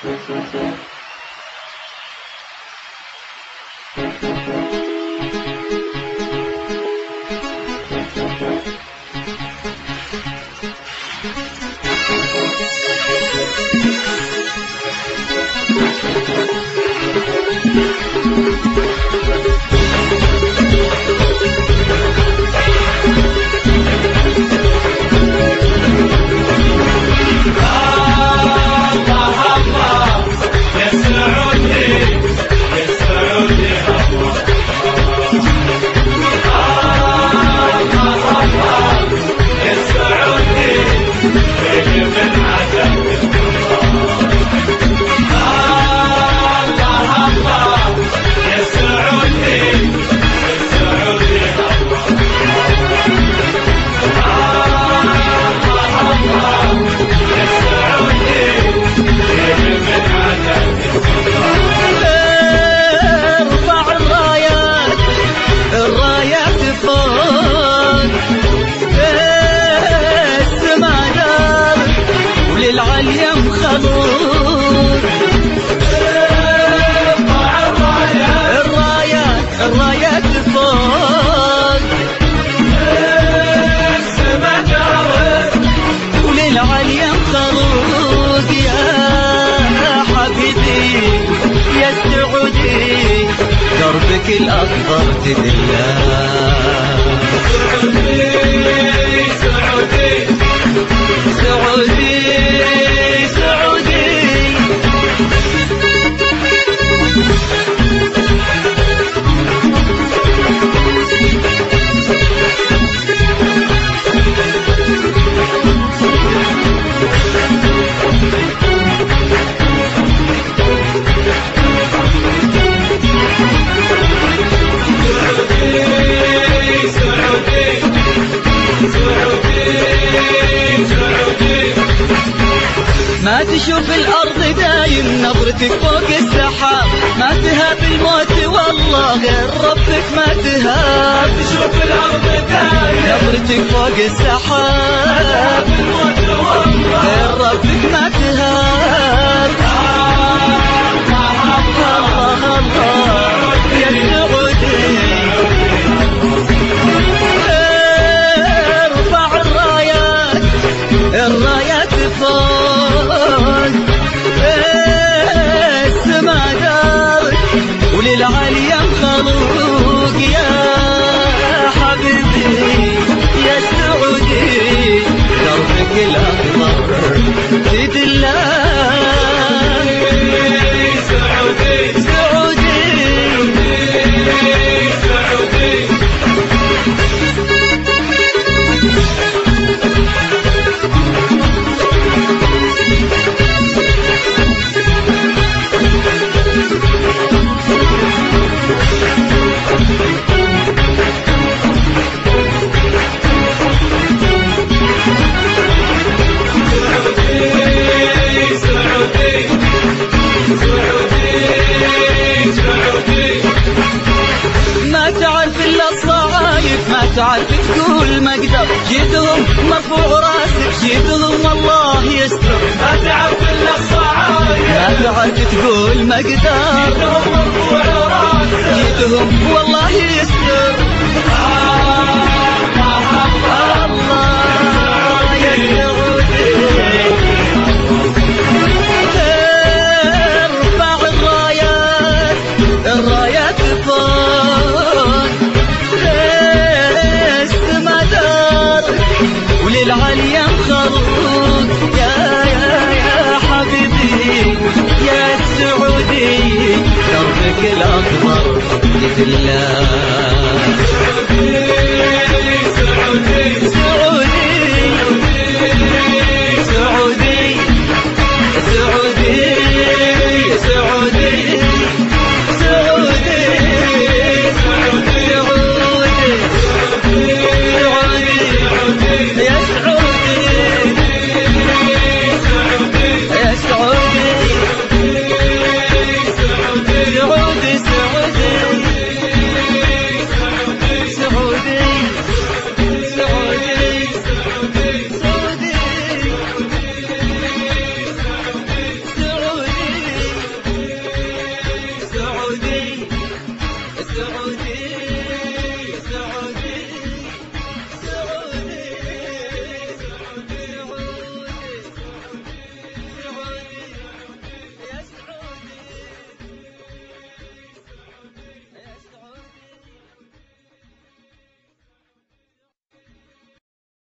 دربك الأخضر تدلى سعودي سعودي سعودي ما تشوف الأرض دايم نظرتك فوق السحاب، ما تهاب الموت والله غير ربك ما تهاب. تشوف الأرض دايم نظرتك فوق السحاب، غير ربك ما تهاب. الله الله يا سعودي، ارفع الرايات الرايات فوق السما دارك وللعليا مخلوق يا حبيبي يا سعودي، دربك الأخضر تدلى سعودي سعودي سعودي ما تعرف إلا الصعايب، ما تعرف تقول ما اقدر، جيتهم مرفوع راسك جيتهم والله يستر. ما تعرف إلا الصعايب، ما تعرف تقول ما اقدر، جيتهم مرفوع راسك جيتهم والله يستر. الله يا سعودي، ارفع الرايات الرايات فوق السما دارك وللعليا مخلوق يا حبيبي يا سعودي، دربك الأخضر يدلى سعودي سعودي سعودي سعودي سعودي يا سعودي يا سعودي سعودي سعودي سعودي